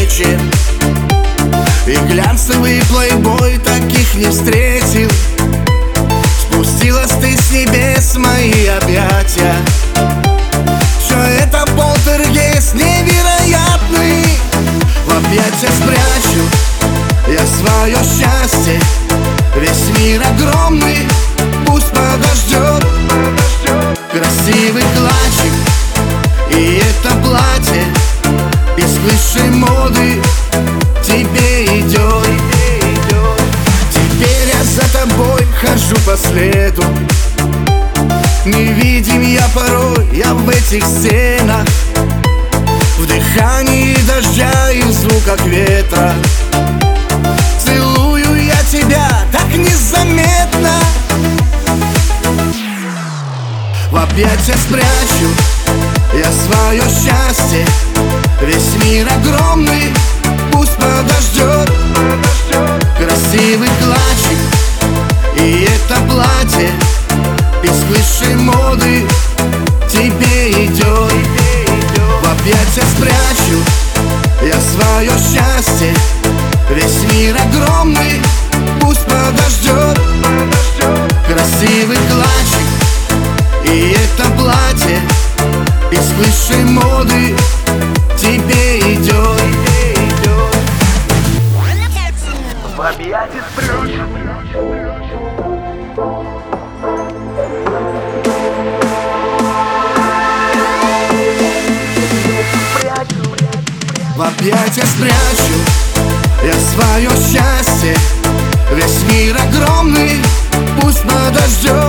встречи, и глянцевый плейбой таких не встретил. Спустилась ты с небес в мои объятия. Все это полтергейст невероятный. В объятия спрячу я свое счастье. Весь мир огромный, пусть подождет. Красивый клатчик и это платье из высшей моды тебе идет. Теперь я за тобой хожу по следу. Невидим я порой, я в этих стенах, в дыхании дождя и в звуках ветра. Целую я тебя так незаметно. В объятия спрячу я свое счастье. Весь мир огромный, пусть подождет. Красивый клатчик и это платье из высшей моды тебе идет. В объятия спрячу я свое счастье. Весь мир огромный, пусть подождет. Красивый клатчик и это платье из высшей моды тебе идет. В объятия спрячу. В объятия спрячу я свое счастье. Весь мир огромный, пусть подождет.